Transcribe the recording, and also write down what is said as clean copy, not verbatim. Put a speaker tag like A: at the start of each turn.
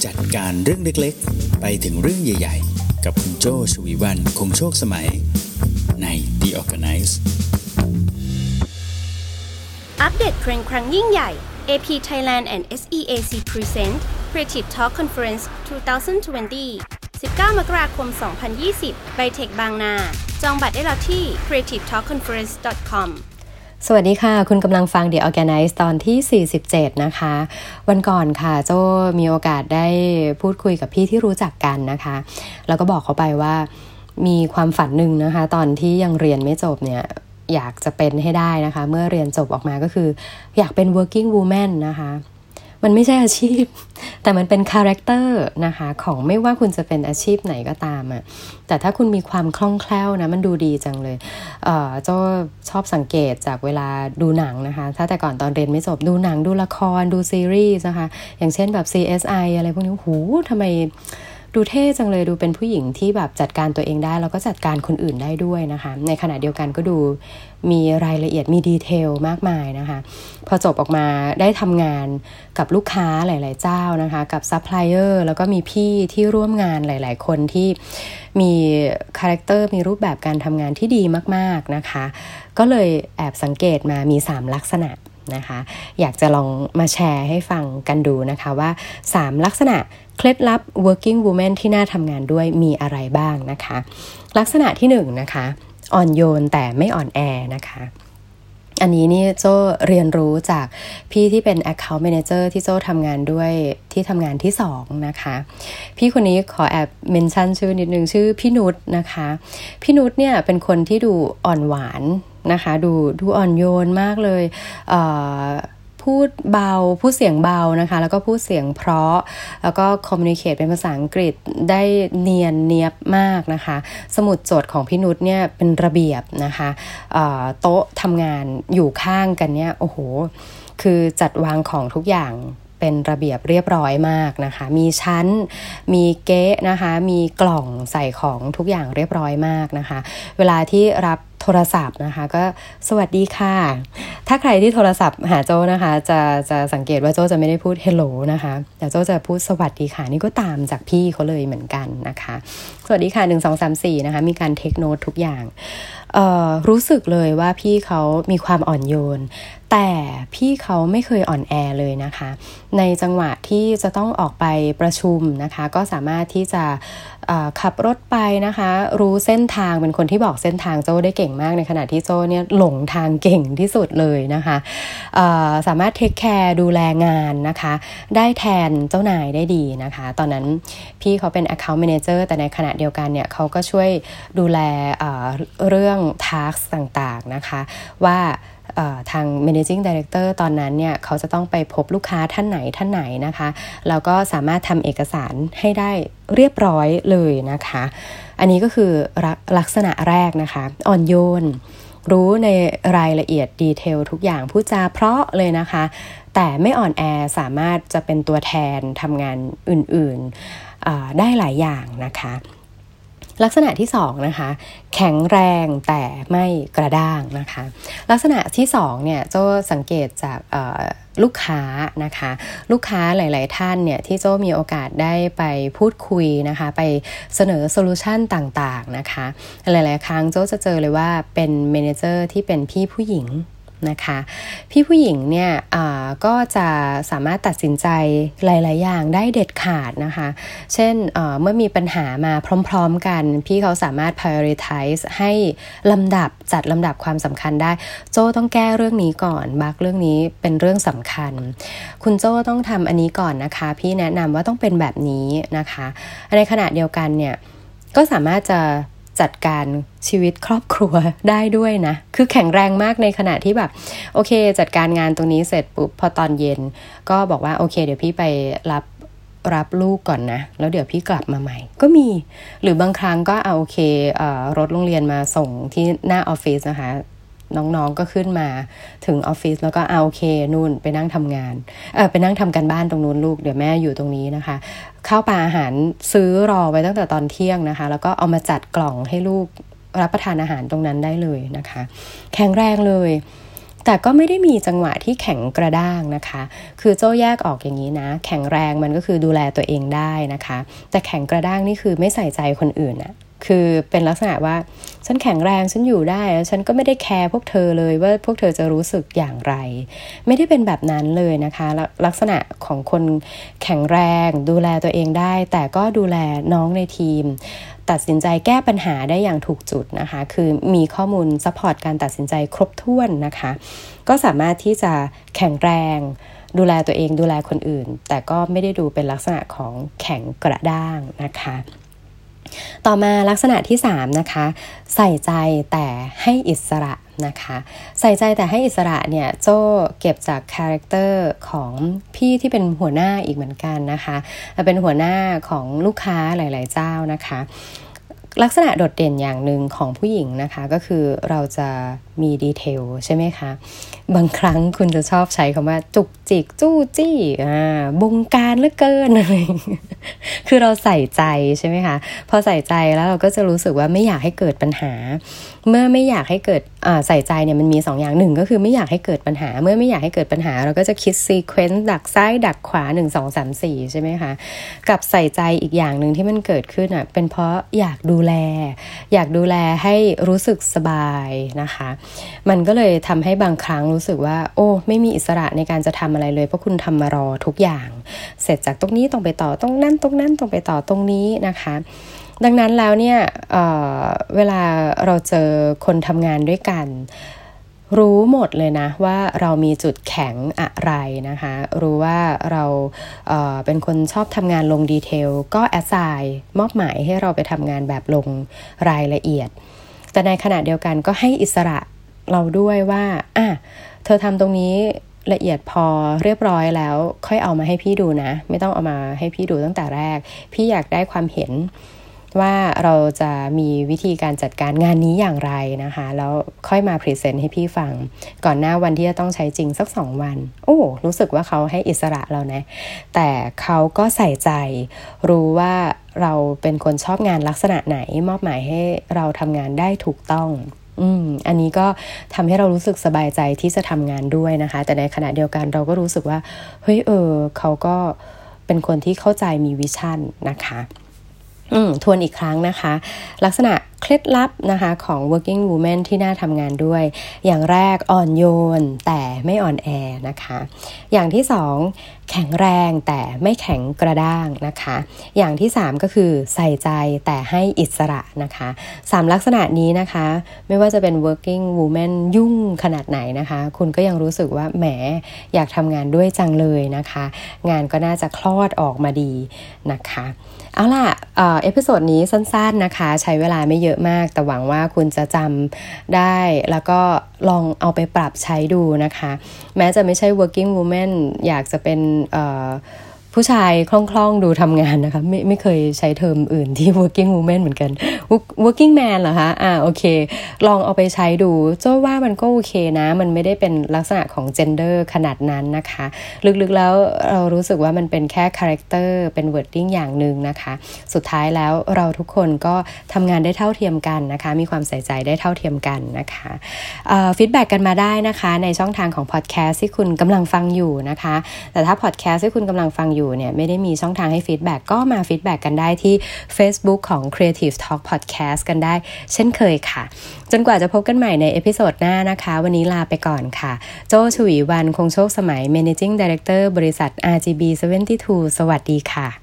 A: จัดการเรื่องเล็กๆไปถึงเรื่องใหญ่ๆกับคุณโจชวีวรรณคงโชคสมัยใน The Organize
B: อัปเดตเทรนด์ครั้งยิ่งใหญ่ AP Thailand and SEAC Present Creative Talk Conference 2020 19 มกราคม 2020 by Tech บางนาจองบัตรได้แล้วที่ creativetalkconference.com
C: สวัสดีค่ะคุณกำลังฟัง The Organize ตอนที่47นะคะวันก่อนค่ะโจ้มีโอกาสได้พูดคุยกับพี่ที่รู้จักกันนะคะแล้วก็บอกเขาไปว่ามีความฝันหนึ่งนะคะตอนที่ยังเรียนไม่จบเนี่ยอยากจะเป็นให้ได้นะคะเมื่อเรียนจบออกมาก็คืออยากเป็น working woman นะคะมันไม่ใช่อาชีพแต่มันเป็นคาแรคเตอร์นะคะของไม่ว่าคุณจะเป็นอาชีพไหนก็ตามแต่ถ้าคุณมีความคล่องแคล่วนะมันดูดีจังเลยเจ้าชอบสังเกตจากเวลาดูหนังนะคะถ้าแต่ก่อนตอนเรียนไม่จบดูหนังดูละครดูซีรีส์นะคะอย่างเช่นแบบ CSI อะไรพวกนี้หูทำไมดูเท่จังเลยดูเป็นผู้หญิงที่แบบจัดการตัวเองได้แล้วก็จัดการคนอื่นได้ด้วยนะคะในขณะเดียวกันก็ดูมีรายละเอียดมีดีเทลมากมายนะคะพอจบออกมาได้ทำงานกับลูกค้าหลายๆเจ้านะคะกับซัพพลายเออร์แล้วก็มีพี่ที่ร่วมงานหลายๆคนที่มีคาแรคเตอร์มีรูปแบบการทำงานที่ดีมากๆนะคะก็เลยแอบสังเกตมามี3ลักษณะนะคะอยากจะลองมาแชร์ให้ฟังกันดูนะคะว่า3ลักษณะเคล็ดลับ working woman ที่น่าทำงานด้วยมีอะไรบ้างนะคะลักษณะที่1นะคะอ่อนโยนแต่ไม่อ่อนแอนะคะอันนี้นี่โจ้เรียนรู้จากพี่ที่เป็น account manager ที่โจ้ทำงานด้วยที่ทำงานที่2นะคะพี่คนนี้ขอแอบเมนชั่นชื่อนิดนึงชื่อพี่นุชนะคะพี่นุชเนี่ยเป็นคนที่ดูอ่อนหวานนะคะดูอ่อนโยนมากเลยพูดเบาพูดเสียงเบานะคะแล้วก็พูดเสียงเพราะแล้วก็คอมมิวนิเคตเป็นภาษาอังกฤษได้เนียนเนียบมากนะคะสมุดจดของพี่นุชเนี่ยเป็นระเบียบนะคะโต๊ะทำงานอยู่ข้างกันเนี่ยโอ้โหคือจัดวางของทุกอย่างเป็นระเบียบเรียบร้อยมากนะคะมีชั้นมีเก๊ะนะคะมีกล่องใส่ของทุกอย่างเรียบร้อยมากนะคะเวลาที่รับโทรศัพท์นะคะก็สวัสดีค่ะถ้าใครที่โทรศัพท์หาโจ้นะคะจะสังเกตว่าโจ้จะไม่ได้พูด hello นะคะแต่โจ้จะพูดสวัสดีค่ะนี่ก็ตามจากพี่เขาเลยเหมือนกันนะคะสวัสดีค่ะ1 2 3 4นะคะมีการเทคโนตทุกอย่างรู้สึกเลยว่าพี่เขามีความอ่อนโยนแต่พี่เขาไม่เคยอ่อนแอเลยนะคะในจังหวะที่จะต้องออกไปประชุมนะคะก็สามารถที่จะขับรถไปนะคะรู้เส้นทางเป็นคนที่บอกเส้นทางโจ้ได้เก่งมากในขณะที่โจ้เนี่ยหลงทางเก่งที่สุดเลยนะคะสามารถเทคแคร์ดูแลงานนะคะได้แทนเจ้านายได้ดีนะคะตอนนั้นพี่เขาเป็น account manager แต่ในขณะเดียวกันเนี่ยเขาก็ช่วยดูแลเรื่อง task ต่างๆนะคะว่าทาง managing director ตอนนั้นเนี่ยเขาจะต้องไปพบลูกค้าท่านไหนนะคะแล้วก็สามารถทำเอกสารให้ได้เรียบร้อยเลยนะคะอันนี้ก็คือลักษณะแรกนะคะอ่อนโยนรู้ในรายละเอียดดีเทลทุกอย่างพูดจาเพราะเลยนะคะแต่ไม่อ่อนแอสามารถจะเป็นตัวแทนทำงานอื่นๆได้หลายอย่างนะคะลักษณะที่2นะคะแข็งแรงแต่ไม่กระด้างนะคะลักษณะที่2เนี่ยโจ้สังเกตจากลูกค้านะคะลูกค้าหลายๆท่านเนี่ยที่โจ้มีโอกาสได้ไปพูดคุยนะคะไปเสนอโซลูชันต่างๆนะคะหลายๆครั้งโจ้จะเจอเลยว่าเป็นเมเนเจอร์ที่เป็นพี่ผู้หญิงนะคะพี่ผู้หญิงเนี่ยก็จะสามารถตัดสินใจหลายๆอย่างได้เด็ดขาดนะคะเช่นเมื่อมีปัญหามาพร้อมๆกันพี่เขาสามารถ prioritize ให้จัดลำดับความสำคัญได้โจ้ต้องแก้เรื่องนี้ก่อนบักเรื่องนี้เป็นเรื่องสำคัญคุณโจ้ต้องทำอันนี้ก่อนนะคะพี่แนะนำว่าต้องเป็นแบบนี้นะคะในขณะเดียวกันเนี่ยก็สามารถจะจัดการชีวิตครอบครัวได้ด้วยนะคือแข็งแรงมากในขณะที่แบบโอเคจัดการงานตรงนี้เสร็จปุ๊บพอตอนเย็นก็บอกว่าโอเคเดี๋ยวพี่ไปรับลูกก่อนนะแล้วเดี๋ยวพี่กลับมาใหม่ก็มีหรือบางครั้งก็โอเครถโรงเรียนมาส่งที่หน้าออฟฟิศนะคะน้องๆก็ขึ้นมาถึงออฟฟิศแล้วก็โอเคนู่นไปนั่งทำงานไปนั่งทำการบ้านตรงนู้นลูกเดี๋ยวแม่อยู่ตรงนี้นะคะข้าวปลาอาหารซื้อรอไว้ตั้งแต่ตอนเที่ยงนะคะแล้วก็เอามาจัดกล่องให้ลูกรับประทานอาหารตรงนั้นได้เลยนะคะแข็งแรงเลยแต่ก็ไม่ได้มีจังหวะที่แข็งกระด้างนะคะคือโจ้แยกออกอย่างนี้นะแข็งแรงมันก็คือดูแลตัวเองได้นะคะแต่แข็งกระด้างนี่คือไม่ใส่ใจคนอื่นอะคือเป็นลักษณะว่าฉันแข็งแรงฉันอยู่ได้ฉันก็ไม่ได้แคร์พวกเธอเลยว่าพวกเธอจะรู้สึกอย่างไรไม่ได้เป็นแบบนั้นเลยนะคะลักษณะของคนแข็งแรงดูแลตัวเองได้แต่ก็ดูแลน้องในทีมตัดสินใจแก้ปัญหาได้อย่างถูกจุดนะคะคือมีข้อมูลซัพพอร์ตการตัดสินใจครบถ้วนนะคะก็สามารถที่จะแข็งแรงดูแลตัวเองดูแลคนอื่นแต่ก็ไม่ได้ดูเป็นลักษณะของแข็งกระด้างนะคะต่อมาลักษณะที่3นะคะใส่ใจแต่ให้อิสระนะคะใส่ใจแต่ให้อิสระเนี่ยโจ้เก็บจากคาแรคเตอร์ของพี่ที่เป็นหัวหน้าอีกเหมือนกันนะคะเป็นหัวหน้าของลูกค้าหลายๆเจ้านะคะลักษณะโดดเด่นอย่างหนึ่งของผู้หญิงนะคะก็คือเราจะมีดีเทลใช่ไหมคะบางครั้งคุณจะชอบใช้คำว่าจุกจิกจู้จี้บงการเหลือเกินอะไรคือเราใส่ใจใช่ไหมคะพอใส่ใจแล้วเราก็จะรู้สึกว่าไม่อยากให้เกิดปัญหาเมื่อไม่อยากให้เกิดใส่ใจเนี่ยมันมี2อย่างหนึ่งก็คือไม่อยากให้เกิดปัญหาเมื่อไม่อยากให้เกิดปัญหาเราก็จะคิดซีเควนซ์ดักซ้ายดักขวา1 2 3 4ใช่ไหมคะกับใส่ใจอีกอย่างนึงที่มันเกิดขึ้นเป็นเพราะอยากดูแลให้รู้สึกสบายนะคะมันก็เลยทำให้บางครั้งรู้สึกว่าโอ้ไม่มีอิสระในการจะทำอะไรเลยเพราะคุณทำมารอทุกอย่างเสร็จจากตรงนี้ต้องไปต่อตรงนั้นต้องไปต่อตรงนี้นะคะดังนั้นแล้วเนี่ยเวลาเราเจอคนทำงานด้วยกันรู้หมดเลยนะว่าเรามีจุดแข็งอะไรนะคะรู้ว่าเราเป็นคนชอบทำงานลงดีเทลก็แอสไซน์มอบหมายให้เราไปทำงานแบบลงรายละเอียดแต่ในขณะเดียวกันก็ให้อิสระเราด้วยว่าเธอทำตรงนี้ละเอียดพอเรียบร้อยแล้วค่อยเอามาให้พี่ดูนะไม่ต้องเอามาให้พี่ดูตั้งแต่แรกพี่อยากได้ความเห็นว่าเราจะมีวิธีการจัดการงานนี้อย่างไรนะคะแล้วค่อยมาพรีเซนต์ให้พี่ฟังก่อนหน้าวันที่จะต้องใช้จริงสัก2 วันรู้สึกว่าเขาให้อิสระเรานะแต่เขาก็ใส่ใจรู้ว่าเราเป็นคนชอบงานลักษณะไหนมอบหมายให้เราทำงานได้ถูกต้องอันนี้ก็ทำให้เรารู้สึกสบายใจที่จะทำงานด้วยนะคะแต่ในขณะเดียวกันเราก็รู้สึกว่าเฮ้ยเขาก็เป็นคนที่เข้าใจมีวิชั่นนะคะทวนอีกครั้งนะคะลักษณะเคล็ดลับนะคะของ working woman ที่น่าทำงานด้วยอย่างแรกอ่อนโยนแต่ไม่อ่อนแอนะคะอย่างที่2แข็งแรงแต่ไม่แข็งกระด้างนะคะอย่างที่3ก็คือใส่ใจแต่ให้อิสระนะคะ3ลักษณะนี้นะคะไม่ว่าจะเป็น working woman ยุ่งขนาดไหนนะคะคุณก็ยังรู้สึกว่าแหมอยากทำงานด้วยจังเลยนะคะงานก็น่าจะคลอดออกมาดีนะคะเอาล่ะเอพิโซดนี้สั้นๆนะคะใช้เวลาไม่เยอะมากแต่หวังว่าคุณจะจำได้แล้วก็ลองเอาไปปรับใช้ดูนะคะแม้จะไม่ใช่ working woman อยากจะเป็นผู้ชายคล่องๆดูทำงานนะคะไม่เคยใช้เทอมอื่นที่ working woman เหมือนกัน working man เหรอคะโอเคลองเอาไปใช้ดูโจ้ว่ามันก็โอเคนะมันไม่ได้เป็นลักษณะของ gender ขนาดนั้นนะคะลึกๆแล้วเรารู้สึกว่ามันเป็นแค่ character เป็น wording อย่างนึงนะคะสุดท้ายแล้วเราทุกคนก็ทำงานได้เท่าเทียมกันนะคะมีความใส่ใจได้เท่าเทียมกันนะคะฟีดแบ็กกันมาได้นะคะในช่องทางของ podcast ที่คุณกำลังฟังอยู่นะคะแต่ถ้า podcast ที่คุณกำลังฟังอยู่เนี่ยไม่ได้มีช่องทางให้ฟีดแบ็กก็มาฟีดแบ็กกันได้ที่ Facebook ของ Creative Talk Podcast กันได้เช่นเคยค่ะจนกว่าจะพบกันใหม่ในเอพิโซดหน้านะคะวันนี้ลาไปก่อนค่ะโจ้ชวีวรรณคงโชคสมัย Managing Director บริษัท RGB 72 สวัสดีค่ะ